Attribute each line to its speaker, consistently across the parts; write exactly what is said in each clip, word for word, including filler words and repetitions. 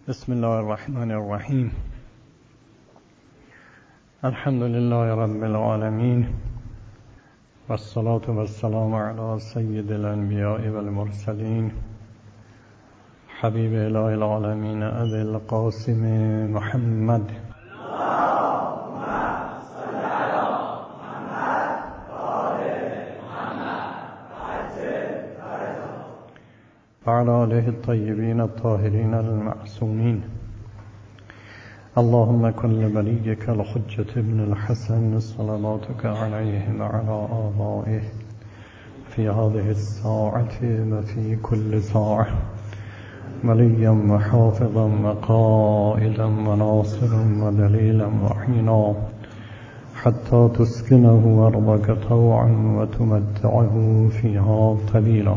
Speaker 1: بسم الله الرحمن الرحیم. الحمد لله رب العالمین والصلاة والسلام علی سید الانبیاء والمرسلین حبیب اله العالمین ابی القاسم محمد وعلى آله الطيبين الطاهرين المعصومين. اللهم كن لوليك الحجة ابن الحسن صلواتك عليه وعلى آبائه في هذه الساعة وفي كل ساعة وليا وحافظا وقائدا وناصرا ودليلا وحينا حتى تسكنه أرضك طوعا وتمتعه فيها طويلا.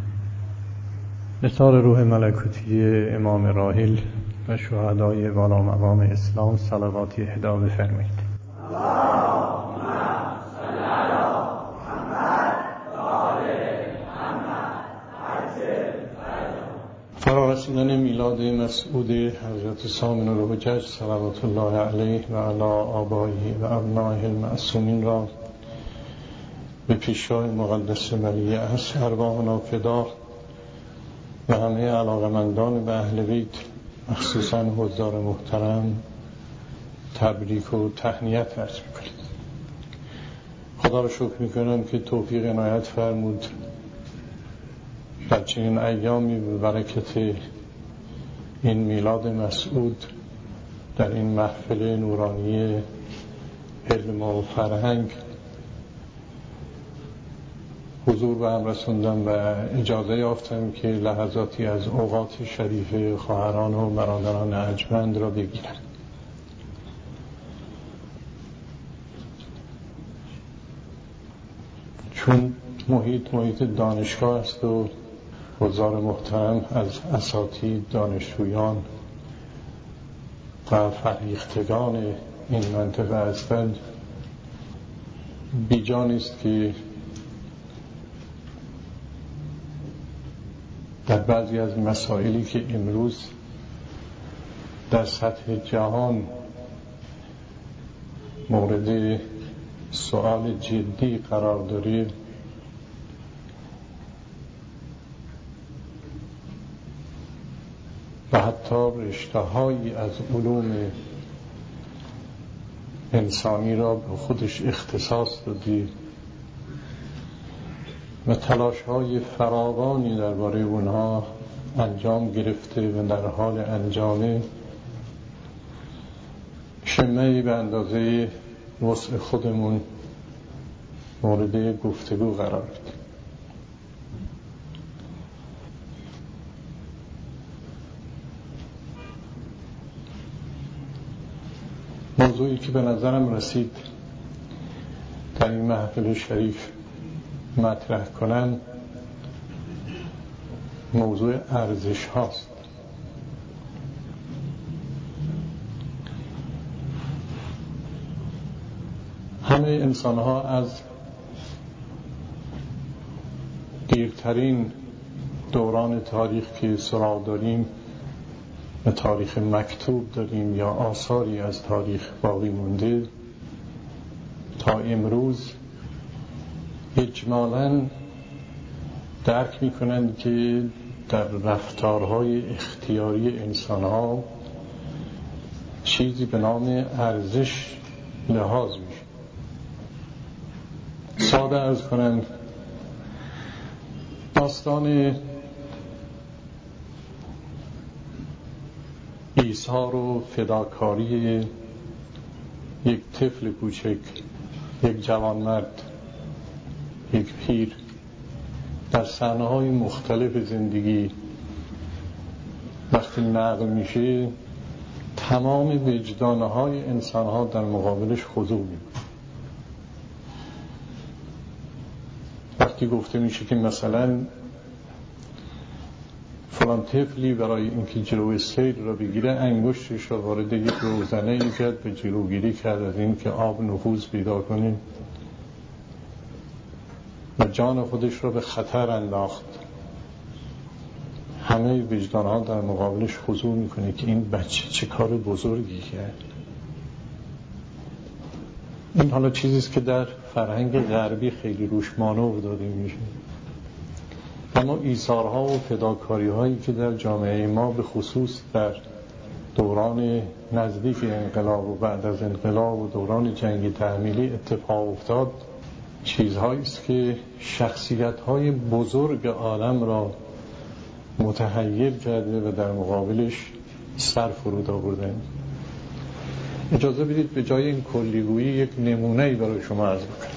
Speaker 1: نثار روح ملکوتی امام راحل و شهدای والا مقام اسلام صلواتی اهدا بفرمایید.
Speaker 2: اللهم صل علی محمد و آل محمد.
Speaker 1: فرا رسیدن میلاد مسعود حضرت سامن الحجج صلوات الله علیه و علی آبائه و ابنائه المعصومین را به پیشوای مقدس ولی عصر ارواحنا فدا و همه علاقمندان به اهل بیت مخصوصاً حضار محترم تبریک و تهنیت عرض میکنیم. خدا را شکر میکنم که توفیق عنایت فرمود در چنین ایامی به برکت این میلاد مسعود در این محفل نورانی علم و فرهنگ حضور به هم رسوندم و اجازه یافتم که لحظاتی از اوقات شریف خواهران و برادران ارجمند را بگیرم. چون محیط محیط دانشگاه است و حضار محترم از اساتید، دانشجویان و فرهیختگان این منطقه هستند، بیجا نیست که در بعضی از مسائلی که امروز در سطح جهان مورد سؤال جدی قرار داره و حتی رشته‌هایی از علوم انسانی را به خودش اختصاص داده و تلاش‌های فراوانی درباره اونها انجام گرفته و در حال انجامه، شمعی به اندازه وسع خودمون مورد گفتگو قرار داد. موضوعی که به نظرم رسید در این محفل شریف مطرح کنن موضوع ارزش هاست. همه انسان ها از دیرترین دوران تاریخ که سراغ داریم و تاریخ مکتوب داریم یا آثاری از تاریخ باقی مونده تا امروز اجمالاً درک میکنند که در رفتارهای اختیاری انسانها چیزی به نام ارزش لحاظ میشه. ساده عرض کنم، داستان ایثار و فداکاری یک طفل کوچک، یک جوانمرد، یک پیر در صحنه‌های مختلف زندگی وقتی نقل میشه، تمام وجدانهای انسانها در مقابلش خضوع میکنه. وقتی گفته میشه که مثلا فلان طفلی برای اینکه جلوی سیل را بگیره انگشتش را وارد یک روزنه کرد و جلوگیری کرد از این که آب نفوذ پیدا کنه و جان خودش را به خطر انداخت. همه وجدان ها در مقابلش خضوع میکنه که این بچه چه کار بزرگی کرد. این حالا چیزیست که در فرهنگ غربی خیلی روش مانور داده میشه، اما ایثارها و فداکاری هایی که در جامعه ما به خصوص در دوران نزدیک انقلاب و بعد از انقلاب و دوران جنگ تحمیلی اتفاق افتاد، چیزهایی است که شخصیت‌های بزرگ عالم را متحیر کرده و در مقابلش سر فرود آوردن. اجازه بدید به جای این کلیگویی یک نمونه‌ای برای شما عرض بکنم.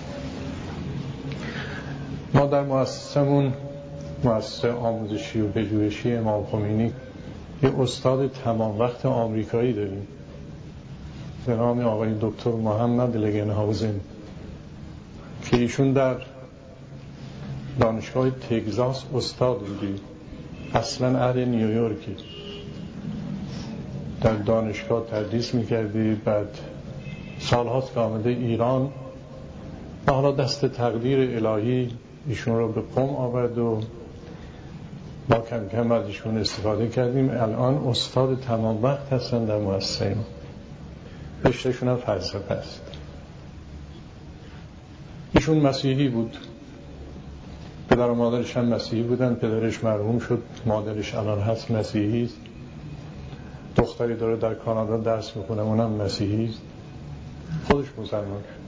Speaker 1: ما در مؤسسمون، مؤسسه آموزشی و پژوهشی امام خمینی، یه استاد تمام وقت آمریکایی داریم به نام آقای دکتر محمد لگنهاوزن که ایشون در دانشگاه تگزاس استاد بودی، اصلا اهل نیویورکی، در دانشگاه تدریس میکردی، بعد سالهاست که آمده ایران و حالا دست تقدیر الهی ایشون رو به قم آورد و ما کم کم از ایشون استفاده کردیم. الان استاد تمام وقت هستن در مؤسسه ما، رشتهشون هم فلسفه است. ایشون مسیحی بود، پدر و مادرش هم مسیحی بودن، پدرش مرحوم شد، مادرش الان هست مسیحی است، دختری داره در کانادا درس میکنه اونم مسیحی است، خودش مسلمان شد.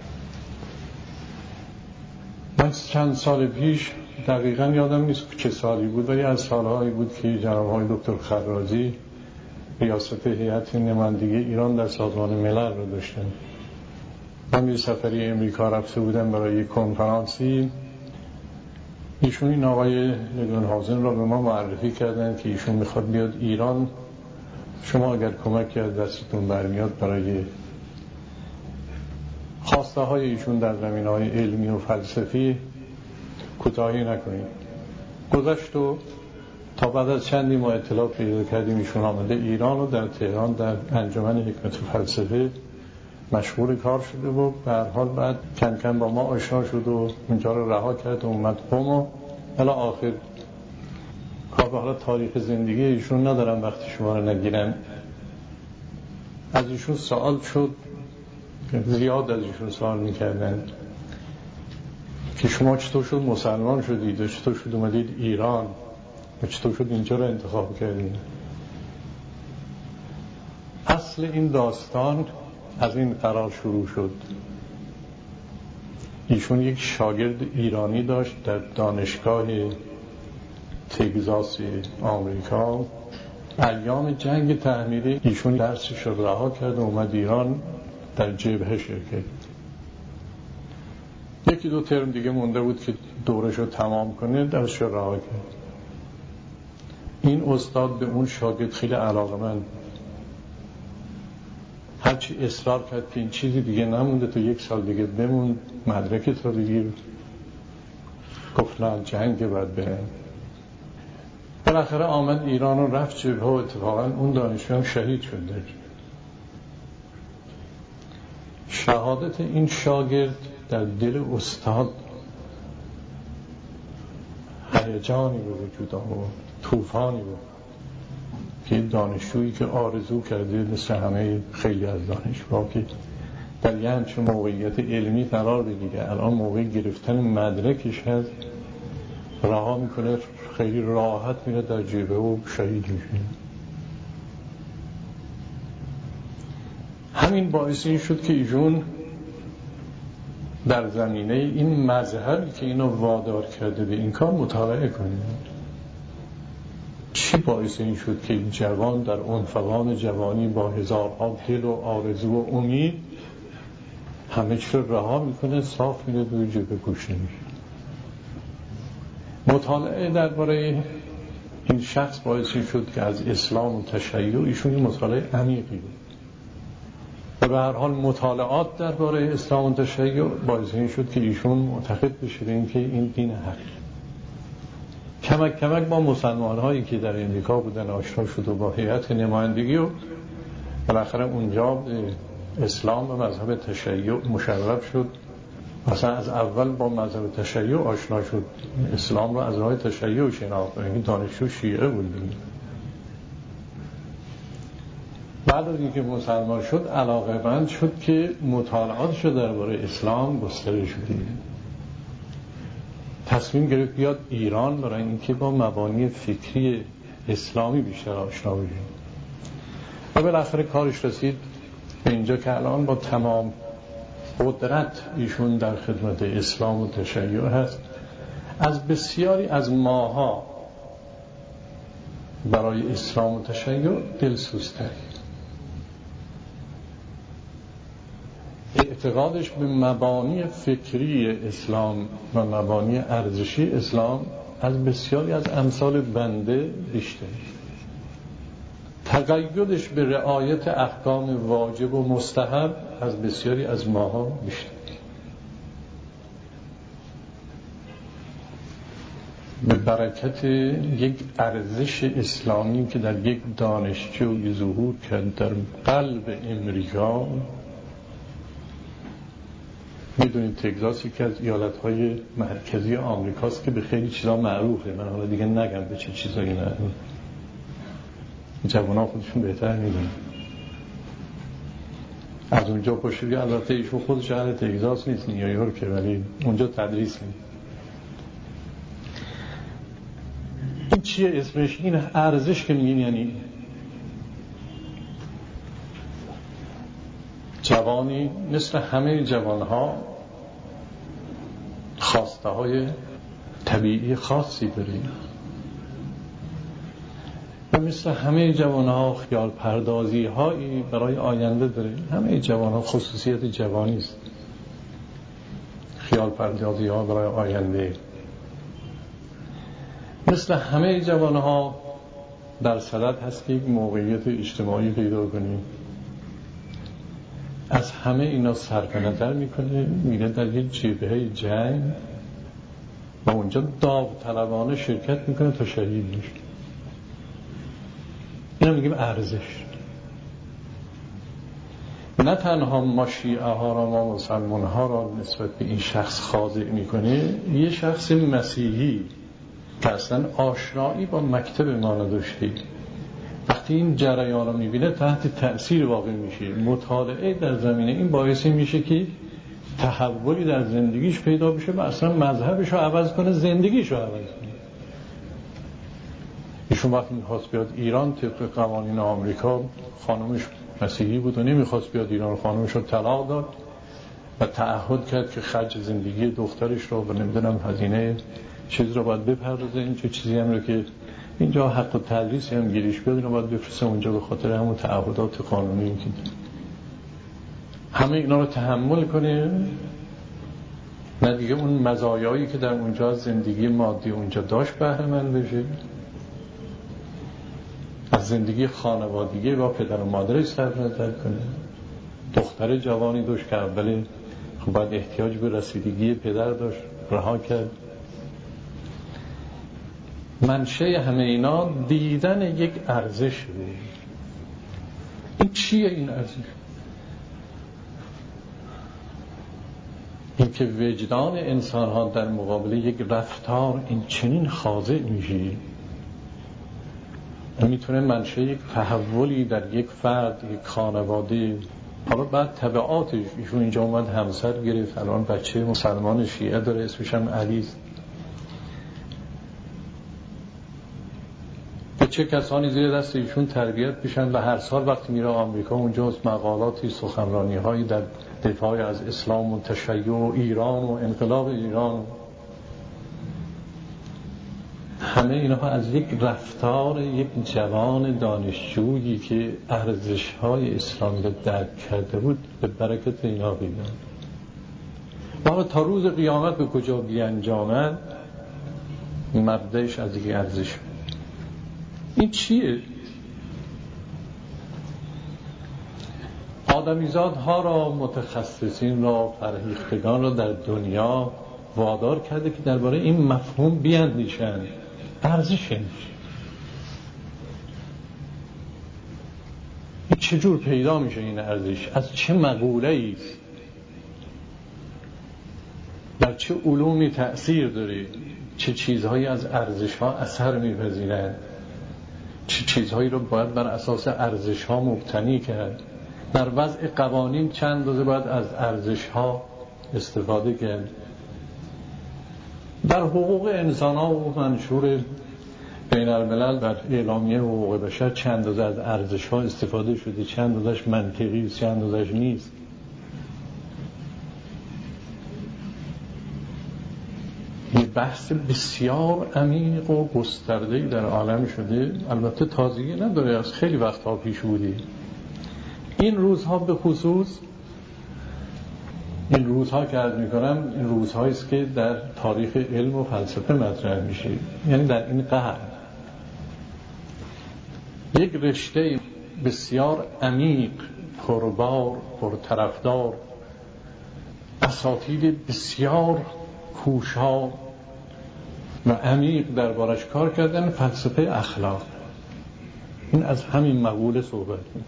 Speaker 1: من چند سال پیش دقیقا یادم نیست چه سالی بود، ولی از سالهایی بود که جناب آقای دکتر خرازی ریاست هیئت نمایندگی ایران در سازمان ملل رو داشتن. من یه سفری امریکا رفته بودم برای یک کنفرانسی، ایشون این آقای لگنهاوزن را به ما معرفی کردن که ایشون میخواد بیاد ایران، شما اگر کمک کرد دستتون برمیاد برای خواسته های ایشون در زمینه های علمی و فلسفی کوتاهی نکنید. گذشت و تا بعد از چندی ما اطلاع پیدا کردیم ایشون آمده ایران و در تهران در انجمن حکمت و فلسفه مشغول کار شده و به هر حال بعد کم کم با ما آشنا شد و اونجا رو رها کرد و اومد قم و الی آخر. کار به حالا تاریخ زندگی ایشون ندارم وقتی شما رو نگیرن. از ایشون سوال شد، زیاد از ایشون سوال میکردن که شما چطور شد مسلمان شدید و چطور شد اومدید ایران و چطور شد اینجا رو انتخاب کردید. اصل این داستان از این قرار شروع شد. ایشون یک شاگرد ایرانی داشت در دانشگاه تگزاس آمریکا. ایام جنگ تحمیلی ایشون درسش رو رها کرد و اومد ایران در جبهه شرکت. یکی دو ترم دیگه مونده بود که دورش رو تمام کنه، درسش رو رها کرد. این استاد به اون شاگرد خیلی علاقه‌مند، هرچی اصرار کرد که این چیزی دیگه نمونده تو یک سال دیگه بمون مدرکت رو بگیر، گفت نه جنگ باید برم. بالاخره آمد ایران و رفت جبهه و اتفاقا اون دانشجو هم شهید شد. شهادت این شاگرد در دل استاد هیجانی به وجود آورد، طوفانی بود که دانشجویی که آرزو کرده مثل همه خیلی از دانشجوها که در یه همچون موقعیت علمی قرار بگیره، الان موقع گرفتن مدرکش هست، رها میکنه، خیلی راحت میره در جبهه و شهید میشه. همین باعث این شد که ایشون در زمینه این مذهبی که اینو وادار کرده به این کار مطالعه کنید. چی باعث این شد که این جوان در عنفوان جوانی با هزارها دل و آرزو و امید همه چی رو رها میکنه، صاف میره به جبهه کشته میشه. مطالعه درباره این شخص باعث این شد که از اسلام و تشیع ایشون مطالعه عمیقی بود و به هر حال مطالعات درباره اسلام و تشیع باعث این شد که ایشون معتقد بشه این که این دین حق. کمک کمک با مسلمان هایی که در امریکا بودن آشنا شد و با هیئت نمایندگی و بالاخره اونجا اسلام و مذهب تشیع مشرف شد اصلا از اول با مذهب تشیع آشنا شد، اسلام رو از راه تشیع شناخت، این دانشجو شیعه بود. بعد از اینکه مسلمان شد علاقه‌مند شد که مطالعاتش درباره اسلام گسترش بده. تصمیم گرفت بیاد ایران برای اینکه با مبانی فکری اسلامی بیشتر آشنا بشه و بالاخره کارش رسید به اینجا که الان با تمام قدرت ایشون در خدمت اسلام و تشیع هست. از بسیاری از ماها برای اسلام و تشیع دلسوزتر. اعتقادش به مبانی فکری اسلام و مبانی ارزشی اسلام از بسیاری از امثال بنده بیشتر. تقیدش به رعایت احکام واجب و مستحب از بسیاری از ماها بیشتر. به برکت یک ارزش اسلامی که در یک دانشجوی ظهور کرد در قلب امریکا. میدونید تگزاس یکی از ایالتهای مرکزی آمریکاست که به خیلی چیزا معروفه. من حالا دیگه نگم به چه چیزایی معروف، جوانان خودشون بهتر میدونن. از اونجا پشتی، البته ایشون خود شهر تگزاس نیست، نیویورکه، ولی اونجا تدریس میده. این چیه اسمش؟ این ارزش که میگین، یعنی جوانی مثل همه جوانها خواسته های طبیعی خاصی داره و مثل همه جوانها خیال پردازی هایی برای آینده داره. همه جوانها خصوصیت جوانی است، خیال پردازی ها برای آینده. مثل همه جوانها در صدد هست که یک موقعیت اجتماعی پیدا کنیم. از همه اینا صرف نظر میکنه، میره در یک جبهه جنگ و اونجا داوطلبانه شرکت میکنه تا شهید میشه. اینا میگیم ارزش. نه تنها ما شیعه ها را، ما مسلمان ها را نسبت به این شخص خاضع میکنه، یه شخص مسیحی که اصلا آشنایی با مکتب ما نداشته، وقتی این جریان رو میبینه تحت تأثیر واقع میشه. مطالعه در زمینه این باعث میشه که تحولی در زندگیش پیدا بشه و اصلا مذهبش رو عوض کنه، زندگیش رو عوض کنه. ایشون وقتی میخواست بیاد ایران طبق قوانین آمریکا، خانمش مسیحی بود و نمیخواست بیاد ایران، خانمش رو طلاق داد و تعهد کرد که خرج زندگی دخترش رو و نمیدونم هزینه چیز رو باید بپردازه. این چه چیزی هم رو که اینجا حق و تدریسی هم گیریش بیاد، اینو باید بفرسته اونجا به خاطر همون تعهدات قانونی که همه اینا رو تحمل کنه. نه دیگه اون مزایایی که در اونجا زندگی مادی اونجا داشت بهره مند بشه، از زندگی خانوادگی با پدر و مادرش صرف نظر کنه. دختر جوانی داشت که اولی خب باید احتیاج به رسیدگی پدر داشت، رها کرد. منشه همه اینا دیدن یک ارزش بود. این چیه این ارزش؟ این که وجدان انسان ها در مقابل یک رفتار این چنین خاضع میشه، میتونه منشه یک تحولی در یک فرد، یک خانواده. حالا بعد تبعاتش، ایشون اینجا اومد همسر گرفت، الان بچه مسلمان شیعه داره، اسمش هم علیست. چه کسانی زیر دست ایشون تربیت بشن و هر سال وقتی میره آمریکا اونجا مقالاتی، سخنرانی هایی در دفاع از اسلام و تشیع و ایران و انقلاب ایران. همه اینها از یک رفتار یک جوان دانشجویی که ارزش های اسلامی را درک کرده بود به برکت اینا بیدن. و تا روز قیامت به کجا بیانجامد مبدأش از یک ارزش. این چیه؟ آدمیزادها را، متخصصین را، فرهیختگان را در دنیا وادار کرده که درباره این مفهوم بیاندیشند. ارزش این چجور پیدا میشه؟ این ارزش از چه مقوله‌ای است؟ چه علومی تأثیر داره، چه چیزهایی از ارزش‌ها اثر می‌پذیرند، چه چیزهایی رو باید بر اساس ارزش‌ها مبتنی کرد. در وضع قوانین چند اندازه باید از ارزش‌ها استفاده کرد. در حقوق انسان‌ها و منشور بین الملل در اعلامیه حقوق بشر چند اندازه از ارزش‌ها استفاده شده، چند اندازه‌اش منطقی است، چند اندازه‌اش نیست. یه بحث بسیار عمیق و گسترده‌ای در عالم شده، البته تازگی نداره، از خیلی وقتها پیش بوده. این روزها به خصوص، این روزها که عرض می‌کنم این روزهایی است که در تاریخ علم و فلسفه مطرح میشه، یعنی در این قرن یک رشته بسیار عمیق، پربار، پرطرفدار، اساتید بسیار کوشا و عمیق دربارش کار کردن، فلسفه اخلاق. این از همین مقوله صحبت می‌کنه.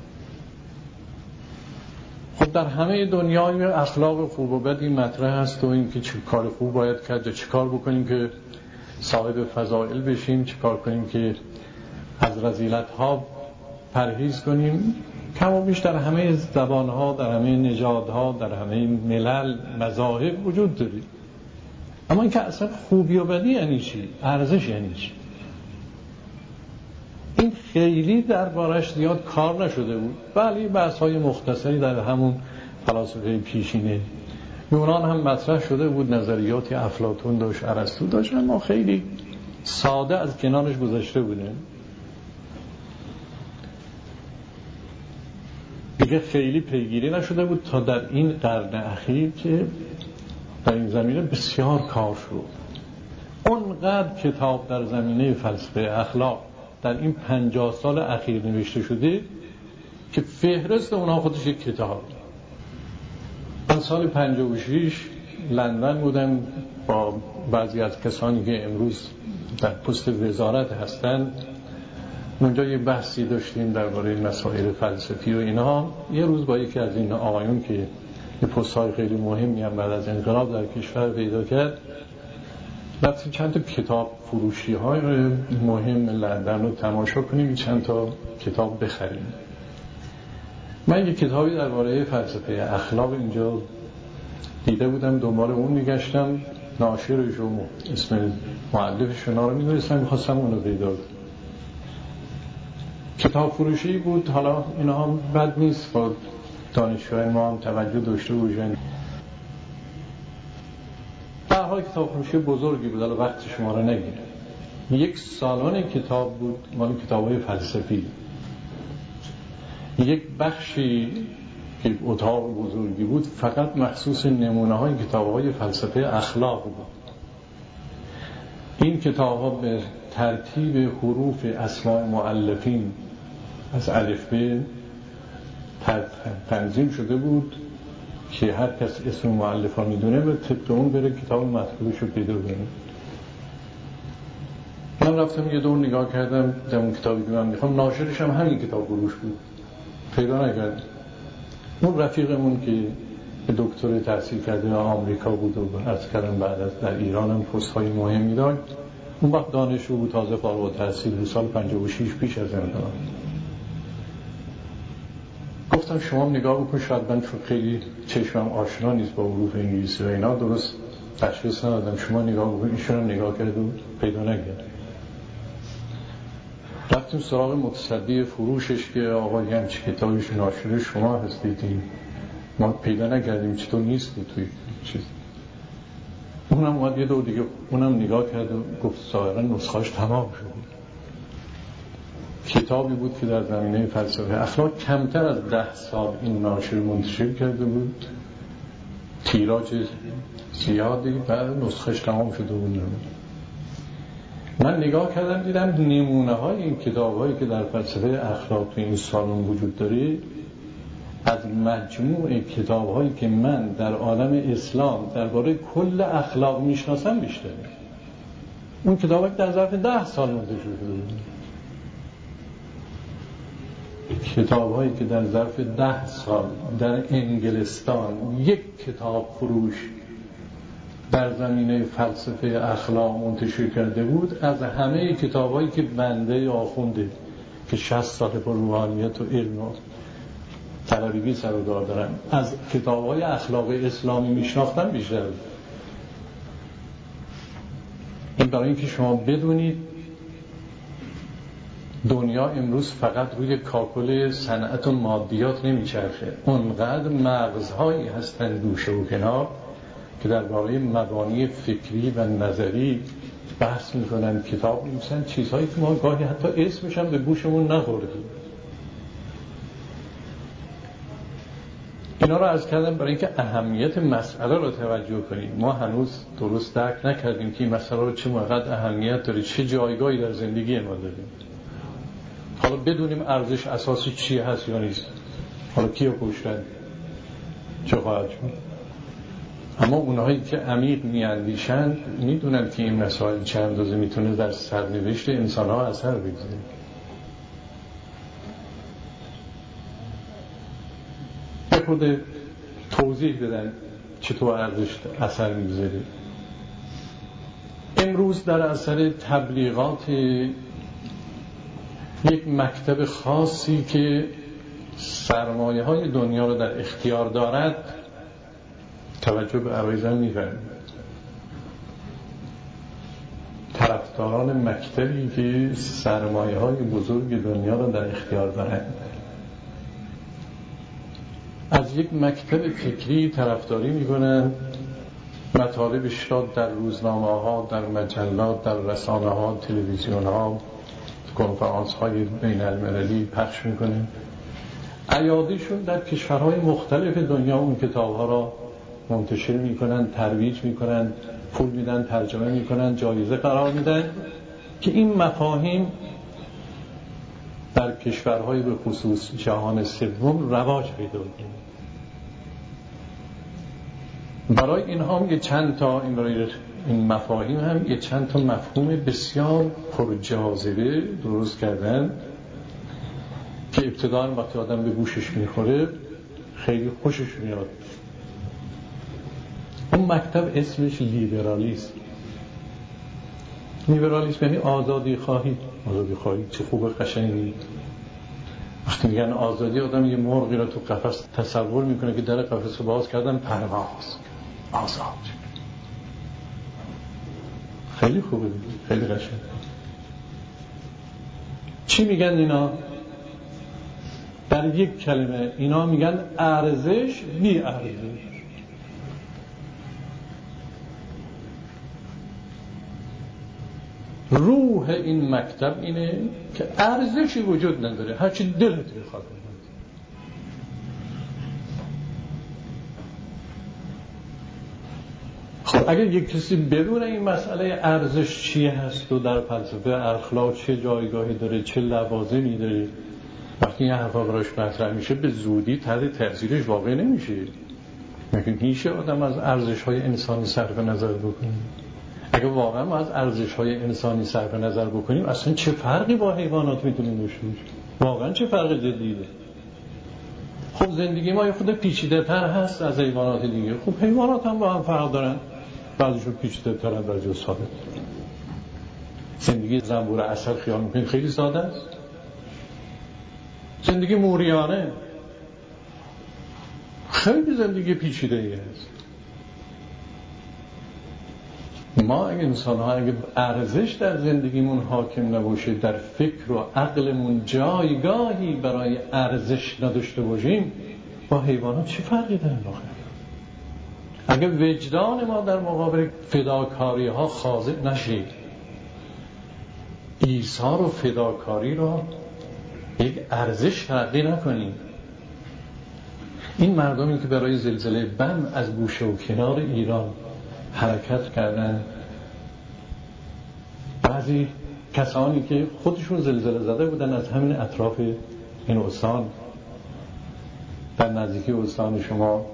Speaker 1: خب در همه دنیای اخلاق خوب و بدی مطرح هست و این که چه کار خوب باید کرد و چه کار بکنیم که صاحب فضائل بشیم، چه کار کنیم که از رذیلت‌ها پرهیز کنیم. کم و بیش در همه زبان‌ها، در همه نژادها، در همه ملل، مذاهب وجود داره. اما این که اصلا خوبی و بدی یعنی چی؟ ارزش یعنی چی؟ این خیلی دربارش زیاد کار نشده بود. بله بحث‌های مختصری در همون فلاسفه پیشینه یونان هم مطرح شده بود، نظریات افلاطون داشت، ارسطو داشت، اما خیلی ساده از کنارش گذشته بوده. دیگه خیلی پیگیری نشده بود تا در این قرن اخیر که در این زمینه بسیار کار شد. اونقدر کتاب در زمینه فلسفه اخلاق در این پنجاه سال اخیر نوشته شده که فهرست اونها خودش یک کتاب. من سال پنجاه و شش لندن بودم با بعضی از کسانی که امروز در پست وزارت هستند. اونجا یه بحثی داشتیم درباره مسائل فلسفی و اینها. یه روز با یکی از این آقایون که یه پست‌های خیلی مهمی هم بعد از انقلاب در کشور پیدا کرد، رفتیم چند تا کتاب فروشی های مهم لندن رو تماشا کنیم، چند تا کتاب بخریم. من یک کتابی درباره فلسفه اخلاق اینجا دیده بودم، دنبال اون میگشتم، ناشرش و اسم مؤلفش رو میدونستم، میخواستم اون رو پیدا کنم. کتاب فروشی بود. حالا اینا هم بد نیست، با دانشجویان ما هم توجه داشته باشن. در حال کتاب فروشی بزرگی بود، حالا وقت شما رو نگیره. یک سالن کتاب بود مال کتاب‌های فلسفی. یک بخشی که اتاق بزرگی بود فقط مخصوص نمونه‌های کتاب‌های فلسفه اخلاق بود. این کتاب‌ها به ترتیب حروف اسماء مؤلفین از الف به تنظیم شده بود که هر کس اسم مؤلف ها میدونه به طبق اون بره کتاب مطلوبش رو پیدا کنه. من رفتم یه دور نگاه کردم در اون کتابی که من میخوام، ناشرش هم همین کتاب فروش بود، پیدا نکردم. اون رفیقمون که دکتر تحصیل کرده در آمریکا بود و عرض کردم بعد از در ایران هم پست های مهمی داشت، اون وقت دانشجو بود، تازه فارغ التحصیل بود، سال پنجاه و شش پیش از انقلاب. گفتم شما نگاه بکن، شاید من چون خیلی چشمم آشنا نیست با حروف انگلیسی و اینا درست تشخیص ندادم، شما نگاه بکن. ایشون هم نگاه کرد و پیدا نکرد. رفتیم سراغ متصدی فروشش که آقا هم چه کتابش ناشر شما هستید، ما پیدا نکردیم، چطور نیست توی چیز. اونم اومد یه دور دیگه اونم نگاه کرد و گفت ظاهرا نسخه‌اش تمام شده. کتابی بود که در زمینه فلسفه اخلاق کمتر از ده سال این ناشر منتشر کرده بود، تیراژ زیادی، بعد نسخه‌اش تمام شده بود. من نگاه کردم دیدم نمونه های این کتاب هایی که در فلسفه اخلاق تو این سالن وجود داره از مجموع کتاب هایی که من در عالم اسلام درباره کل اخلاق میشناسم بیشتره. اون کتاب هایی در ظرف ده سال منتشر شده بود، کتاب هایی که در ظرف ده سال در انگلستان یک کتاب فروش در زمینه فلسفه اخلاق منتشر کرده بود، از همه کتابایی که بنده آخونده که شصت سال با روحانیت و علم و طلبگی سر و کار دارم، از کتاب‌های اخلاق اسلامی میشناختم بیشتر. این برای اینکه شما بدونید دنیا امروز فقط روی کاکل صنعت و مادیات نمیچرخه، اونقدر مغزهایی هستن گوشه و کنار که درباره مبانی فکری و نظری بحث میکنن، کتاب می‌نویسن، چیزهایی که ما گاهی حتی اسمش هم به گوشمون نخوردیم. اینا رو عرض کردم برای اینکه اهمیت مسئله رو توجه کنیم. ما هنوز درست درک نکردیم که این مسئله رو چه موقع اهمیت داره، چه جایگاهی در زندگی ما داریم. حالا بدونیم ارزش اساسی چی هست یا نیست، حالا کیو کشتن چه خواهد شد. اما اونهایی که عمیق میاندیشن میدونن که این مسائل چند اندازه میتونه در سرنوشت انسان‌ها اثر بگذاره. خود توضیح بدن چطور ارزش اثر میگذاره. امروز در اثر تبلیغات یک مکتب خاصی که سرمایه های دنیا رو در اختیار دارد، توجه به عرایزم می‌کنم، طرفداران مکتبی که سرمایه های بزرگ دنیا رو در اختیار دارند، از یک مکتب فکری طرفداری میکنن، مطالبش را در روزنامه ها، در مجلات، در رسانه ها، تلویزیون ها، کنفرانس های بین المللی پخش میکنن. ایادیشون در کشورهای مختلف دنیا اون کتاب ها را منتشر میکنن، ترویج میکنن، پول میدن، ترجمه میکنن، جایزه قرار میدن که این مفاهیم در کشورهای به خصوص جهان سوم رواج پیدا کنه. برای اینها هم یه چند تا این برای این مفاهیم هم یه چند تا مفهوم بسیار پرجاذبه درست کردن که ابتداً وقتی آدم به گوشش میخوره خیلی خوشش میاد. اون مکتب اسمش لیبرالیسم. لیبرالیسم یعنی آزادی خواهی. آزادی خواهی چه خوب قشنگی. وقتی میگن آزادی، آدم یه مرغی رو تو قفس تصور میکنه که در قفس رو باز کردن پرواز، آزاد. خیلی خوبه، خیلی قشنگ. چی میگن اینا؟ در یک کلمه اینا میگن ارزش بی ارزش. روح این مکتب اینه که ارزشی وجود نداره، هرچی دلت میخواد. خب اگر یک کسی بدون این مسئله ارزش چی هست و در فلسفه اخلاق چه جایگاهی داره، چه لوازمی داره، وقتی این حرفا براش مطرح میشه به زودی تحت تاثیرش واقع نمیشه. میگن هیچ آدم از ارزش‌های انسانی صرف نظر بکنه. اگه واقعا ما از ارزش‌های انسانی صرف نظر بکنیم، اصلا چه فرقی با حیوانات میتونیم داشته باشیم؟ واقعا چه فرق جدیه؟ خب زندگی ما یه خود پیچیده‌تر هست از حیوانات دیگه. خب حیوانات هم با هم فرق دارن، بعضیشون پیچیده‌ترن، بعضی‌ها ساده. زندگی زنبور عسل خیال می‌کنید خیلی ساده است. زندگی موریانه خیلی زندگی پیچیده‌ای است. ما اگه انسان ها اگه ارزش در زندگیمون حاکم نباشه، در فکر و عقلمون جایگاهی برای ارزش نداشته باشیم، با حیوانات چه فرقی داره؟ اگه وجدان ما در مقابل فداکاری ها خاضع نشه، ایثار و فداکاری را یک ارزش تلقی نکنیم، این مردمی که برای زلزله بم از گوشه و کنار ایران حرکت کردن، بعضی کسانی که خودشون زلزله زده بودن از همین اطراف این استان، در نزدیکی استان شما،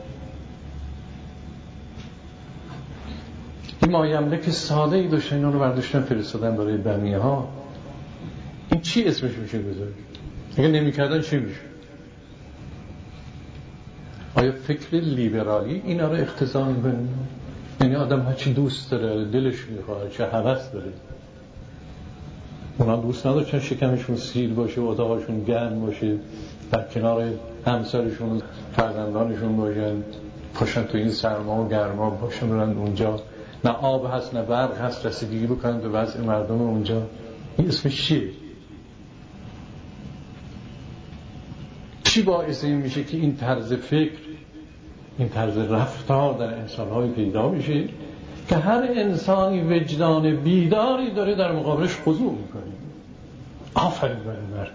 Speaker 1: این مایملک ساده ای داشتن، اینا رو برداشتن فرستادن برای بمیه ها. این چی اسمش میشه بذارید؟ اگه نمی کردن چی میشه؟ آیا فکر لیبرالی اینا رو اقتضا میکنه؟ یعنی آدم هر چی دوست داره، دلش میخواد، چه هوس داره. اونا دوست نداشتن شکمشون سیر باشه، اتاقشون گرم باشه، در کنار همسرشون و فرزندانشون باشن، پاشن تو این سرما و گرما باشن، برن اونجا نه آب هست نه برق هست، رسیدگی بکنن به وضع مردم اونجا. این اسمش چیه؟ چی باعث این میشه که این طرز فکر، این طرز رفتار در انسان‌های پیدا میشه که هر انسانی وجدان بیداری داره در مقابلش خضوع میکنه؟ آفرین بر مردم.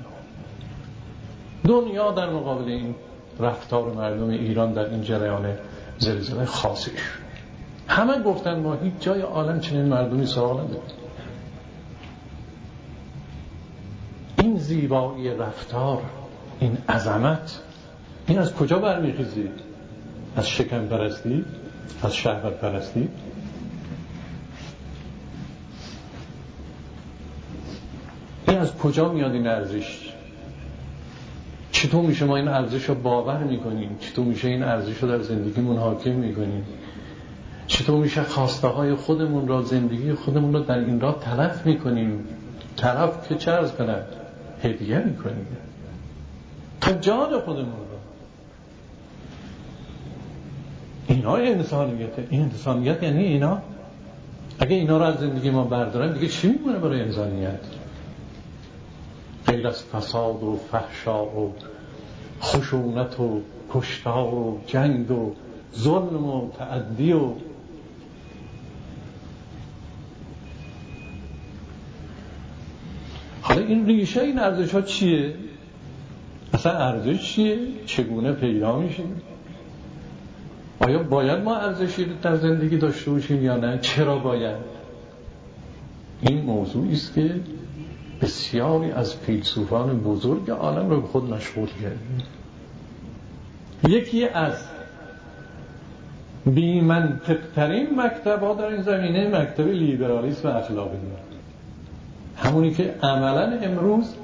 Speaker 1: دنیا در مقابل این رفتار مردم ایران در این جریان زلزله خاصش، همه گفتن ما هیچ جای عالم چنین مردمی سراغ نداریم. این زیبایی رفتار، این عظمت، این از کجا برمیخیزه؟ از شکم پرستی؟ از شهوت پرستی؟ این از کجا میاد این ارزش؟ چطور میشه ما این ارزش رو باور میکنیم؟ چطور میشه این ارزش رو در زندگیمون حاکم میکنیم؟ چطور میشه خواسته های خودمون را، زندگی خودمون را در این راه تلف میکنیم؟ تلف که چه عرض کنم؟ هدیه میکنیم تا جان خودمون را. اینا انسانیته. این انسانیت یعنی اینا. اگه اینا را از زندگی ما بردارن دیگه چی میمونه برای انسانیت؟ غیر از فساد و فحشا و خشونت و کشتار و جنگ و ظلم و تعدی و حالا این ریشه این ارزش ها چیه؟ اصلا ارزش چیه؟ چگونه پیدا میشه؟ آیا باید ما ارزشی در زندگی داشته باشیم یا نه؟ چرا باید؟ این موضوعی است که بسیاری از فیلسوفان بزرگ عالم رو به خود مشغول کرد. یکی از بی‌منطق‌ترین مکتب‌ها در این زمینه مکتب لیبرالیسم و اخلاقی، همونی که عملاً امروز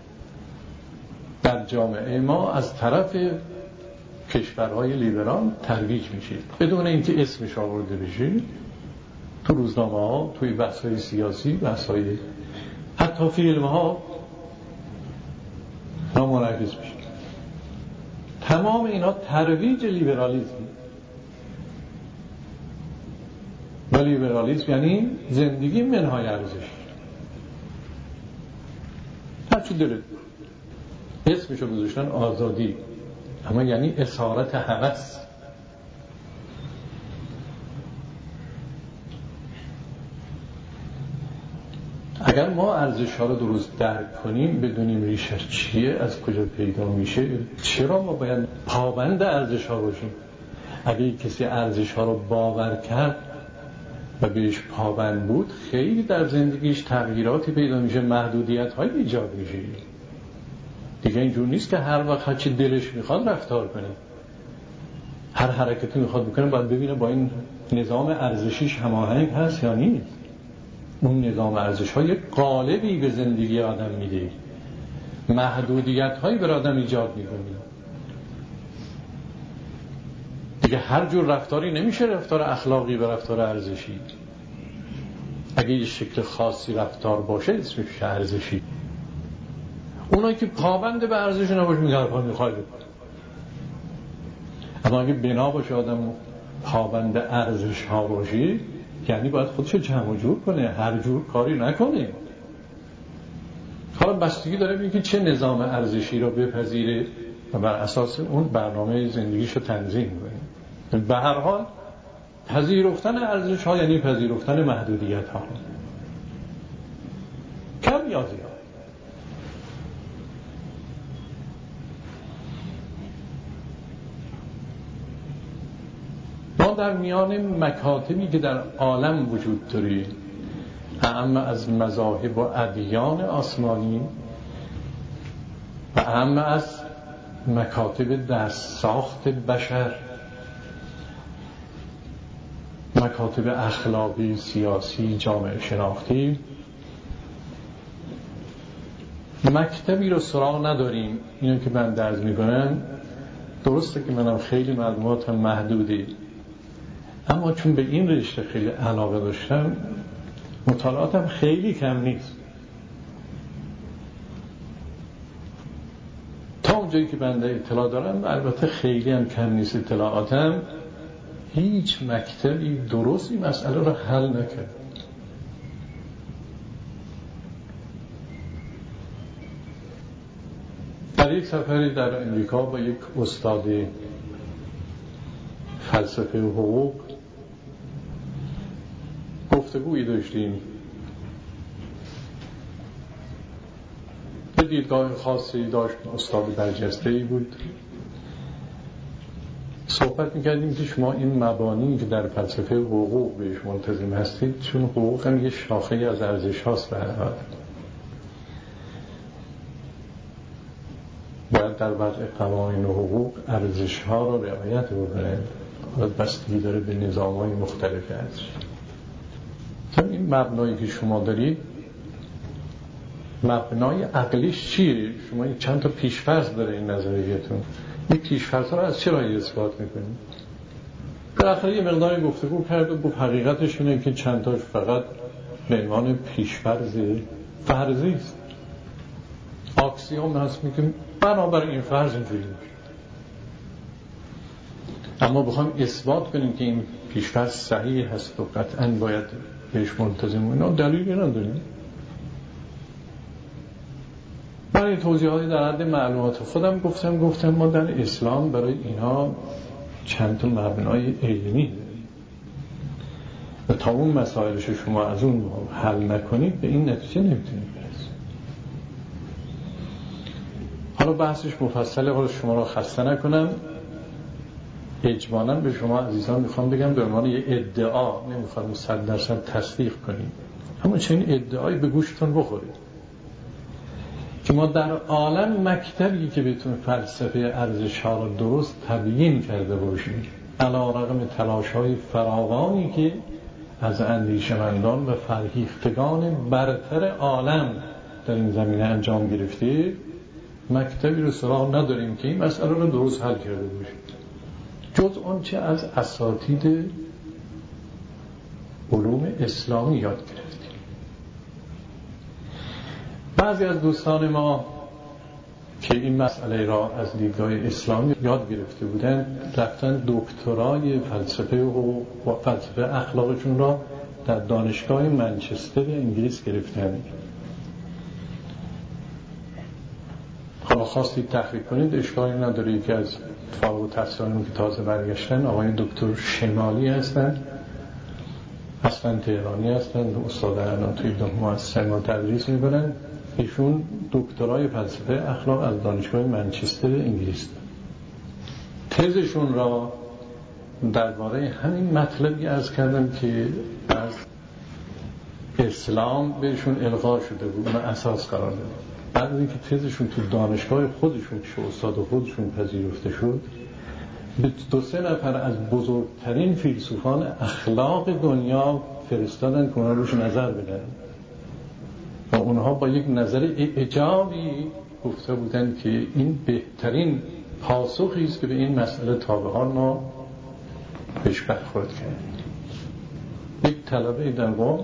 Speaker 1: در جامعه ما از طرف کشورهای لیبرال ترویج میشه بدون اینکه اسمش آورده بشه. تو روزنامه‌ها، توی بحث‌های سیاسی، بحث‌های حتی فیلم‌ها نامنعکس میشه. تمام اینا ترویج لیبرالیسم. و لیبرالیسم یعنی زندگی منهای ارزش. هر چی دلت اسمشو گذاشتن آزادی، اما یعنی اسارت هوس. اگر ما ارزش ها رو درست درک کنیم، بدونیم ریشه چیه، از کجا پیدا میشه، چرا ما باید پابند ارزش ها باشیم؟ اگه کسی ارزش ها رو باور کرد و بهش پابند بود، خیلی در زندگیش تغییراتی پیدا میشه، محدودیت های ایجاد میشه. دیگه اینجور نیست که هر وقت هرچی دلش میخواد رفتار کنه، هر حرکتی میخواد بکنه باید ببینه با این نظام ارزشیش هماهنگ هست یا نیست. اون نظام ارزش ها یک قالبی به زندگی آدم میده، محدودیت هایی بر آدم ایجاد میکنه. دیگه هر جور رفتاری نمیشه رفتار اخلاقی و رفتار ارزشی. اگه یه شکل خاصی رفتار باشه اسمش ارزشی. اونایی که پابند به ارزش نباشه میگه هر کار میخواد بکنه. اما اگه بنا باشه آدم پابند ارزش ها باشه، یعنی باید خودشو جمع جور کنه، هر جور کاری نکنه. حالا بستگی داره ببینید که چه نظام ارزشی رو بپذیره و بر اساس اون برنامه زندگیشو تنظیم کنه. به هر حال پذیرفتن ارزش ها یعنی پذیرفتن محدودیت ها، کم یا زیاد. ما در میان مکاتبی که در عالم وجود داره، اعم از مذاهب و ادیان آسمانی و اعم از مکاتب دست ساخت بشر، مکاتب اخلاقی، سیاسی، جامعه شناختی، مکتبی رو سراغ نداریم. اینو که من درز میکنم درسته که منم خیلی معلوماتم محدودی، اما چون به این رشته خیلی علاقه داشتم، مطالعاتم خیلی کم نیست. تا اونجایی که بنده اطلاع دارم، البته خیلی هم کم نیست اطلاعاتم، هیچ مکتبی درست این مسئله رو حل نکرد. در یک سفری در امریکا با یک استاد فلسفه و حقوق گفتگویی داشتیم. به دیدگاه خاصی داشت، استاد برجسته‌ای بود. صحبت می‌کردیم که شما این مبانی که در فلسفه حقوق بهش ملتزم هستید، چون حقوق هم یه شاخه از ارزش هاست، به هر حال باید در وضع قوانین و حقوق ارزش ها رو رعایت بکنه، باید بستگی داره به نظام های مختلف هست. تا این مبنایی که شما دارید، مبنای عقلیش چیه؟ شما این چند تا پیش‌فرض داره این نظریتون، این پیش‌فرض ها رو از چه راهی اثبات میکنید؟ بالاخره یه مقداری گفتگو کرد و گفت حقیقتش اینه که چند تاش فقط به عنوان پیش‌فرض فرضی است، آکسیوم هست، میگیم بنابراین این فرض اینجوری میشه. اما بخوام اثبات کنیم که این پیش‌فرض صحیح هست و قطعاً باید بهش ملتزم باشیم، دلیلی نداریم. من این توضیحاتی در حد معلومات خودم گفتم گفتم ما در اسلام برای اینا چند تا مبنای علمی داریم و تا اون مسائلش شما از اون حل نکنید به این نتیجه نمیتونید برسید. حالا بحثش مفصله، حالا شما را خسته نکنم. اجمالاً به شما عزیزان میخوام بگم به عنوان یه ادعا، نمیخوام صد درصد تصدیق کنیم، اما چنین ادعایی به گوشتون بخورید که ما در عالم مکتبی که بتون فلسفه ارزش‌ها را درست تبیین کرده باشیم، علی رغم تلاش‌های فراوانی که از اندیشمندان و فرهیختگان برتر عالم در این زمینه انجام گرفته، مکتبی رو سراغ نداریم که این مسئله رو درست حل کرده باشیم، جز اون چه از اساتید علوم اسلامی یاد گرفتیم. بعضی از دوستان ما که این مسئله را از دیدگاه اسلامی یاد گرفته بودن، رفتن دکترای فلسفه و فلسفه اخلاقشون را در دانشگاه منچستر انگلیس گرفتن. حالا خواستید تحقیق کنید، اشکالی نداره. که از فارغ التحصیلان که تازه برگشتن آقای دکتر شمالی هستن، اصلا تهرانی هستن، استاد الان توی مؤسسه ما تدریس میکنن. ایشون دکترای فلسفه اخلاق از دانشگاه منچستر انگلیس. تزشون را درباره همین مطلبی عرض کردم که از اسلام بهشون القا شده بود و اساس قرار داده. بعد از اینکه تزشون تو دانشگاه خودشون که استاد خودشون پذیرفته شد، به دو سه نفر از بزرگترین فیلسوفان اخلاق دنیا فرستادن که اونها روش نظر بدن و اونها با یک نظر اعجابی گفته بودن که این بهترین پاسخی است که به این مسئله تا به حال ما بهش برخورد کردیم. یک طلبه در قم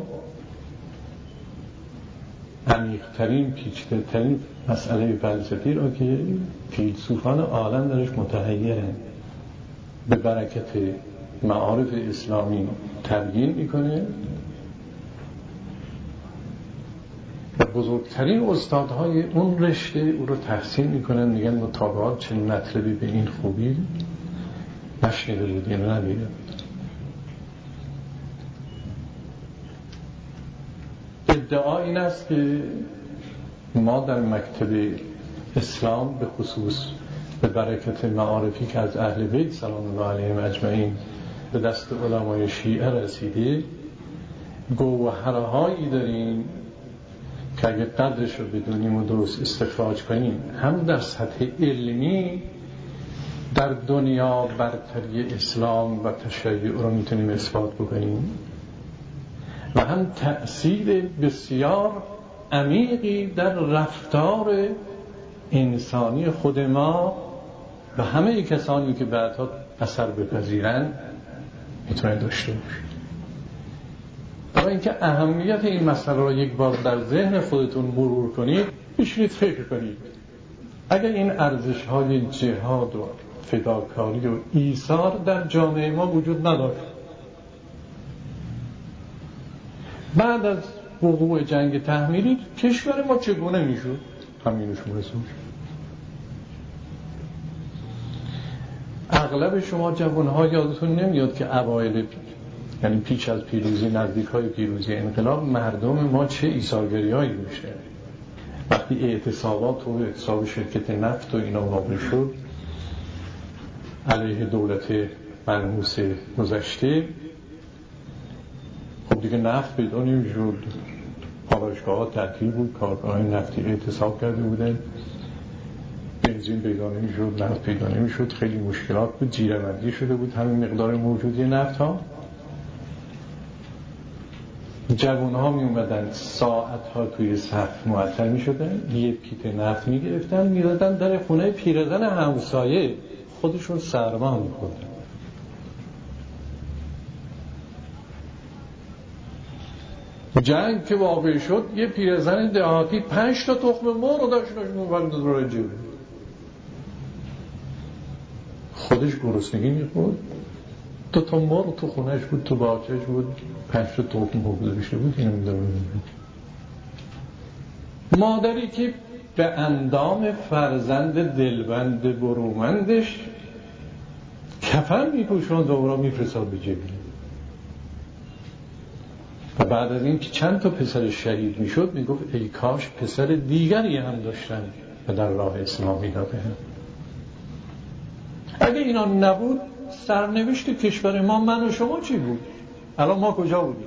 Speaker 1: عمیق‌ترین پیچیده‌ترین مسئله فلسفی را که فیلسوفان عالم درش متحیرن به برکت معارف اسلامی تبیین میکنه و بزرگترین استادهای اون رشته او رو تحسین میکنن، میگن مطابقات چنین مطلبی به این خوبی نشنیده بود یا ندیده بود. ادعا این است که ما در مکتب اسلام به خصوص به برکت معارفی که از اهل بیت سلام الله علیهم اجمعین به دست علمای شیعه رسیده، گوهرهایی داریم که اگه قدرش رو بدونیم و درست استخراج کنیم، هم در سطح علمی در دنیا برتری اسلام و تشیع رو میتونیم اثبات بکنیم و هم تأثیر بسیار عمیقی در رفتار انسانی خود ما و همه کسانی که بعدها اثر بپذیرن میتونه داشته باشید. برای اینکه اهمیت این مسئله را یک بار در ذهن خودتون مرور کنید، بشینید فکر کنید اگر این ارزش های جهاد و فداکاری و ایثار در جامعه ما وجود نداشت، بعد از وقوع جنگ تحمیلی کشور ما چگونه میشد؟ همینش مرسوم شد. اغلب شما جوانها یادتون نمیاد که اوایل یعنی پیش از پیروزی، نزدیک های پیروزی انقلاب، مردم ما چه ایثارگری‌هایی میشه. وقتی اعتصابات و اعتصاب شرکت نفت و اینا واقع شد علیه دولت منحوس گذشته، خب دیگه نفت پیدا نمیشد، پالایشگاه ها تعطیل بود، کارگاه نفتی اعتصاب کرده بودن، بنزین پیدا نمیشد، نفت پیدا نمیشد، خیلی مشکلات بود، جیره‌بندی شده بود همین مقدار موجودی نفت ها. جوان ها می اومدن ساعت ها توی صف معطل می شدن، یه پیت نفت می گرفتن می دادن در خونه پیرزن همسایه، خودشون سرما می خوردن. جنگ که واقع شد یه پیرزن دهاتی پنج تا تخم مرغ رو داشت موبند رو جیب، خودش گرسنگی می خورد، دو تا مرغ تو خونهش بود، تو باغچه‌اش بود، پنج تا تخم مرغ گذاشته بود. اینو می‌دونم مادری که به اندام فرزند دلبند برومندش کفن میپوشوند و او را میفرستاد به جبهه، و بعد از این که چند تا پسر شهید میشد میگفت ای کاش پسر دیگری هم داشتن و در راه اسلام میداده. اگه اینا نبود سرنوشت کشور ما، من و شما چی بود؟ الان ما کجا بودیم؟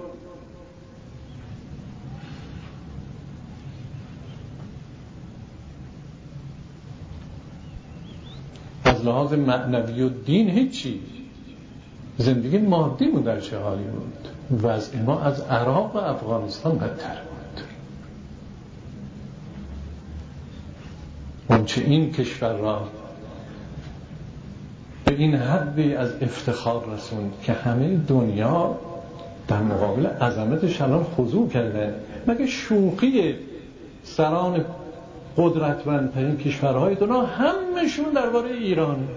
Speaker 1: از لحاظ معنوی و دین هیچی، زندگی مادی مون در چه حالی بود؟ وضع ما از عراق و افغانستان بدتر بود. اونچه این کشور را به این حدی از افتخار رسوند که همه دنیا در مقابل عظمتش الان خضوع کردن. مگه شوخی سران قدرتمندترین کشورهای دنیا همشون درباره ایران،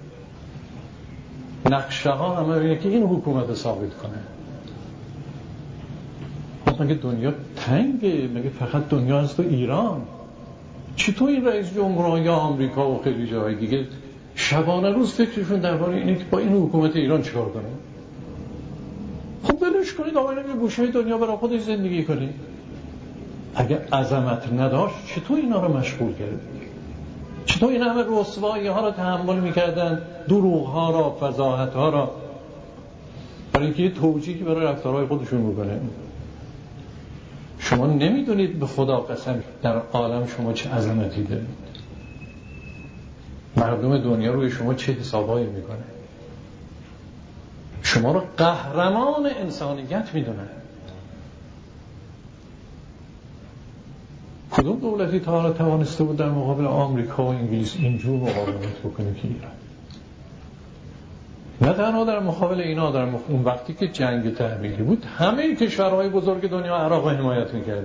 Speaker 1: نقشه ها همه اینه که این حکومت رو ثابت کنه. مگه دنیا تنگه؟ مگه فقط دنیا هست و ایران؟ چطور این رئیس جمهورهای آمریکا و خیلی جاهای دیگه شبانه روز فکرشون درباره اینه که با این حکومت ایران چیکار کنه؟ خب ولش کنید آقا، اینو یه گوشه دنیا برای خودش زندگی کنید. اگه عظمت نداشت چطور اینا رو مشغول کرد؟ چطور این همه رسوایی ها رو تحمل میکردن، دروغ ها را، فضاحت ها را، برای اینکه یه توجیهی برای رفتارهای خودشون بکنه؟ شما نمیدونید به خدا قسم در عالم شما چه عظمتی دارید، مردم دنیا روی شما چه حسابایی میکنه، شما رو قهرمان انسانیت میدونن. کدوم دولتی تا حالا توانسته بود در مقابل آمریکا و انگلیس اینجور مقاومت بکنه که ایران؟ نه تنها در مقابل اینا، در مقابل اون وقتی که جنگ تحمیلی بود همه کشورهای بزرگ دنیا عراق رو حمایت میکردن.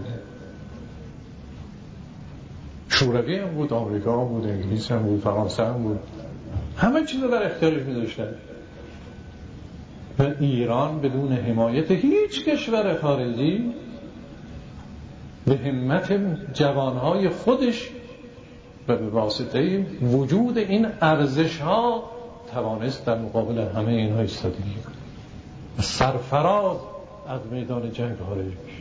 Speaker 1: شوروی هم بود، آمریکا هم بود، انگلیس هم بود، فرانسه هم بود، همه چیز رو در اختیارش می‌داشتن. و ایران بدون حمایت هیچ کشور خارجی به همت جوانهای خودش و به واسطه وجود این ارزش‌ها توانست در مقابل همه اینها ایستادگی کنه و سرفراز از میدان جنگ خارج بشه.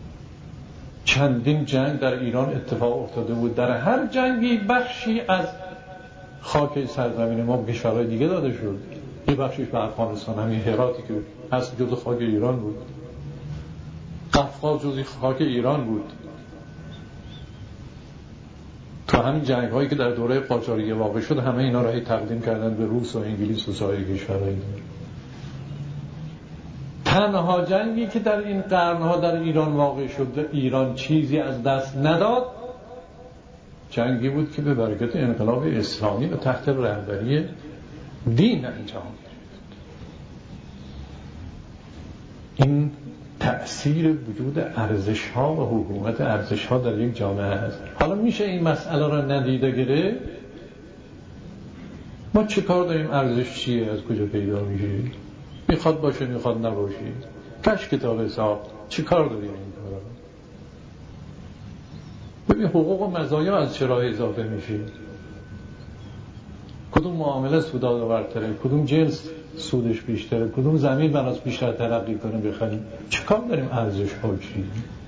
Speaker 1: چندین جنگ در ایران اتفاق افتاده بود، در هر جنگی بخشی از خاک سرزمین ما به کشورهای دیگه داده شد. یه بخشش به افغانستان، همین هراتی که هست جزو خاک ایران بود، قفقاز جزو خاک ایران بود. تو همین جنگ هایی که در دوره قاجاریه واقع شد همه اینا را تقدیم کردن به روس و انگلیس و سایر کشورهای دیگه. تنها جنگی که در این قرنها در ایران واقع شد ایران چیزی از دست نداد، جنگی بود که به برکت انقلاب اسلامی و تحت رهبری دین انجام گرفت. تأثیر وجود ارزش ها و حکومت ارزش ها در یک جامعه است. حالا میشه این مسئله را ندیده گرفت؟ ما چه کار داریم؟ ارزش چیه؟ از کجا پیدا میشه؟ میخواد باشه میخواد نباشه، کش کتاب حساب، چه کار داریم این کارا؟ ببین حقوق و مزایا از چه راه اضافه میشه؟ کدوم معامله سودآورتره؟ کدوم جنس سودش بیشتره؟ کدوم زمین بناس بیشتر ترقی کنه بخریم؟ چه کار داریم ارزش ها چی؟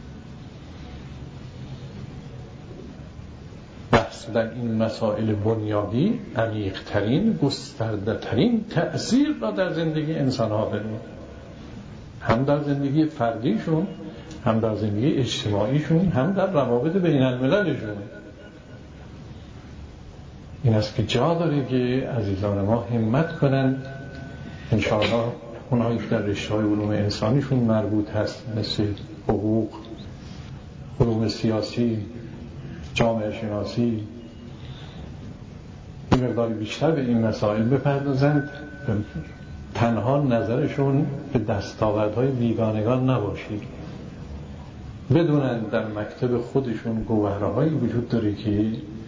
Speaker 1: بحث در این مسائل بنیادی عمیق‌ترین گسترده‌ترین تأثیر را در زندگی انسان ها داره، هم در زندگی فردیشون، هم در زندگی اجتماعیشون، هم در روابط بین المللشون. این است که جا داره که عزیزان ما همت کنند انشاءالله اونهایی که در رشته‌های علوم انسانیشون مربوط هست، مثل حقوق، علوم سیاسی، جامعه شناسی، این مقداری بیشتر به این مسائل بپردازند، تنها نظرشون به دستاوردهای بیگانگان نباشید، بدونند در مکتب خودشون گوهرهایی وجود داره که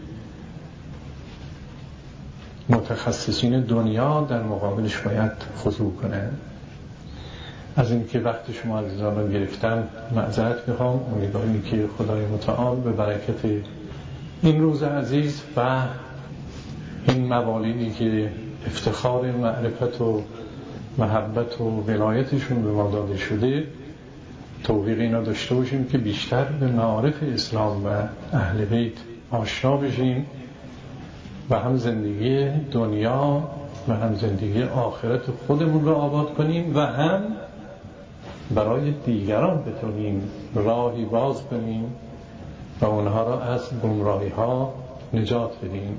Speaker 1: متخصصین دنیا در مقابلش باید خضوع کنند. از این که وقت شما عزیزان رو گرفتم معذرت میخوام، امیدواریم که خدای متعال به برکت این روز عزیز و این موالیدی که افتخار معرفت و محبت و ولایتشون به ما داده شده توفیق اینا داشته باشیم که بیشتر به معارف اسلام و اهل بیت آشنا بشیم و هم زندگی دنیا و هم زندگی آخرت خودمون رو آباد کنیم و هم برای دیگران بتونیم راهی باز کنیم و اونها را از گمراهی ها نجات بدیم.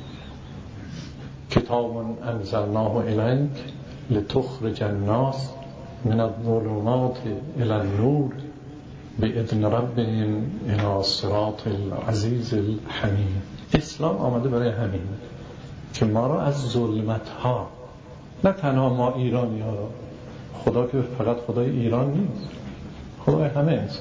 Speaker 1: کتاب انزلناه الیک لتخرج الناس من الظلمات الی النور باذن ربهم الی صراط العزیز الحمید. اسلام آمده برای همین که ما را از ظلمت ها، نه تنها ما ایرانی ها را، خدا که فقط خدای ایران نیست، خدای همه انسان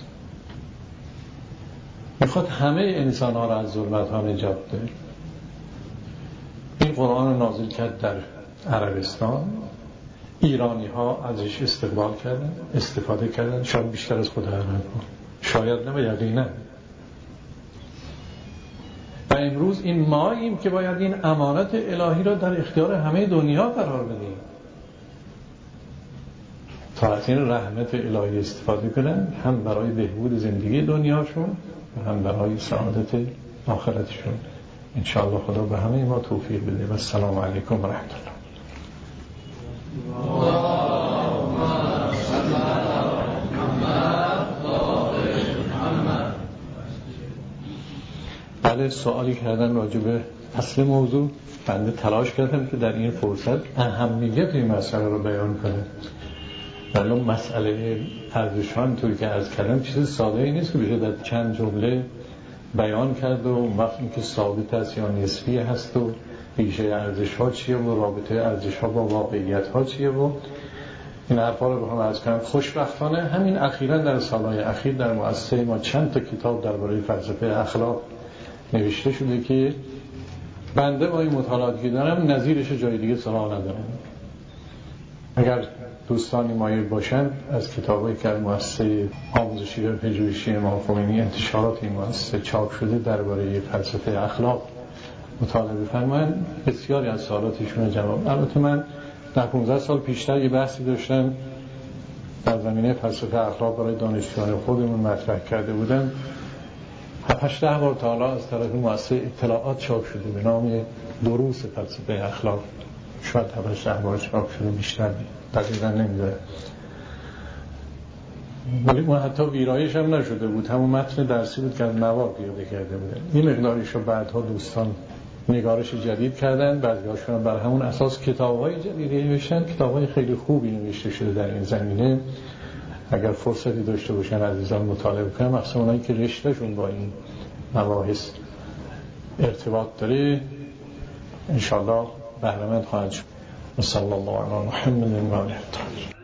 Speaker 1: میخواد همه انسان ها را از ظلمت ها نجات بده. این قرآن رو نازل کرد در عربستان، ایرانی ها ازش استقبال کردن، استفاده کردن، شاید بیشتر از خود عرب ها، شاید نه و یقینا. و امروز این ماییم که باید این امانت الهی را در اختیار همه دنیا قرار بدیم تا از این رحمت الهی استفاده کنن، هم برای بهبود زندگی دنیاشون و هم برای سعادت آخرتشون. انشاءالله خدا به همه ما توفیق بده و السلام علیکم و رحمت الله. بله، سوالی کردن راجع به اصل موضوع. بنده تلاش کردم که در این فرصت اهمیت این مسئله رو بیان کنم. ولی مسئله ارزشان طوری که عرض کردم چیز ساده ای نیست که بشه در چند جمله بیان کرد و وقتی این که ثابت است یا نسبی هست و ریشه ارزش ها چیه و رابطه ارزش ها با واقعیت ها چیه و این حرفا رو بخوام عرض کنم. خوشبختانه همین اخیراً در سالهای اخیر در مؤسسه ما چند تا کتاب درباره فلسفه اخلاق نوشته شده که بنده با این مطالعاتی که دارم نظیرش جای دیگه سراغ ندارم. اگر دوستانی مایل باشند از کتابایی که از مؤسسه آموزشی و پژوهشی امام خمینی انتشارات این مؤسسه چاپ شده درباره فلسفه اخلاق مطالعه بفرمایند، بسیاری از سوالاتشون جواب. البته من در پانزده سال پیشتر یه بحثی داشتم در زمینه فلسفه اخلاق برای دانشجویان خودمون مطرح کرده بودم، هفت ده بار تا حالا از طرف مؤسسه اطلاعات چاپ شده به نام دروس فلسفه اخلاق، شاید هفت ده بار چاپ شده، بیشتر دقیقا نمیداره. ولی اون حتی ویرایش هم نشده بود، همون متن درسی بود که از نوار پیاده کرده بودن. این مقداریش رو بعدها دوستان نگارش جدید کردن، بعضی‌هاشون بر همون اساس کتاب‌های جدیدی نوشتن. کتاب‌های خیلی خوبی نوشته شده در این زمینه. اگر فرصتی داشته باشن عزیزان مطالعه کنن، مخصوصا اونایی که رشتهشون با این مباحث ارتباط داره انشاءالله بهره‌مند خواهند شد. صلی الله علی محمد و آله.